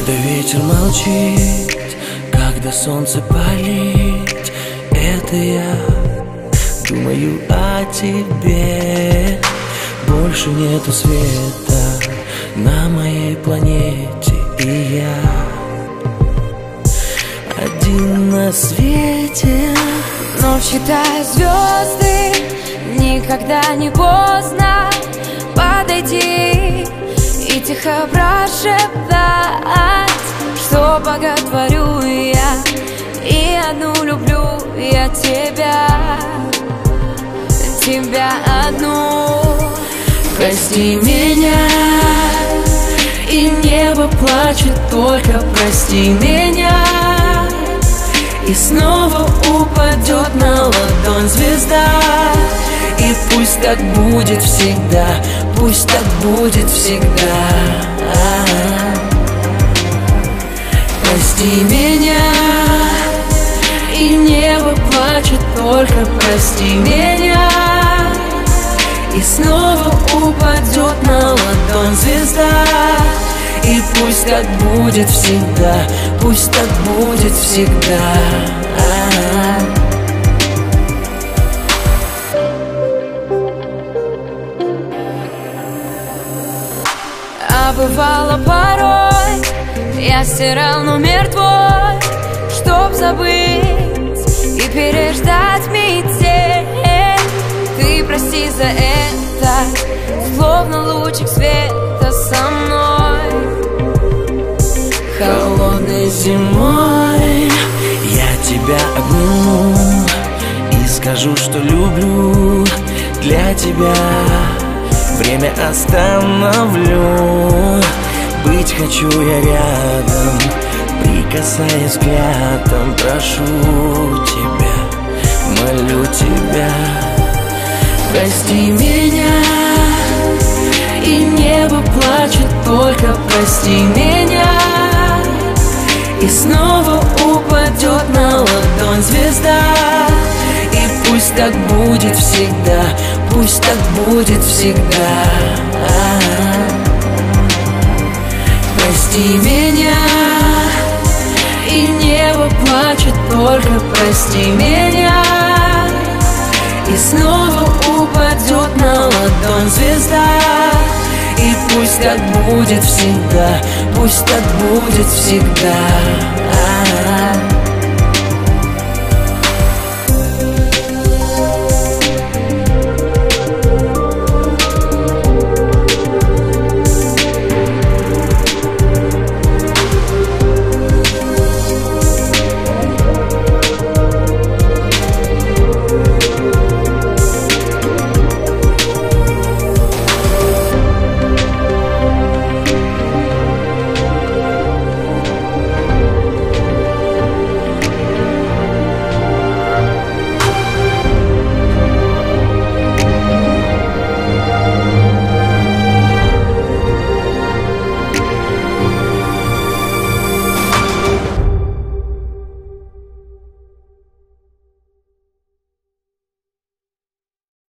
Когда ветер молчит, когда солнце палит, это я думаю о тебе. Больше нету света на моей планете, и я один на свете. Но считай звезды, никогда не поздно подойти и тихо прошептать, что боготворю я и одну люблю я тебя, тебя одну. Прости меня, и небо плачет, только прости меня. И снова упадет на ладонь звезда. И пусть так будет всегда, пусть так будет всегда. Прости меня, и небо плачет, только прости меня. И снова упадет на ладонь звезда. И пусть так будет всегда, пусть так будет всегда. А бывало порой, я стирал номер твой, чтоб забыть и переждать метель. Ты прости за это, словно лучик света со мной. Холодной зимой я тебя обниму и скажу, что люблю для тебя. Время остановлю, быть хочу я рядом, прикасаясь взглядом, прошу тебя, молю тебя. Прости меня, и небо плачет, только прости меня. И снова упадет на ладонь звезда. И пусть так будет всегда, пусть так будет всегда. Прости меня, и небо плачет, только прости меня. И снова упадет на ладонь звезда. И пусть так будет всегда, пусть так будет всегда.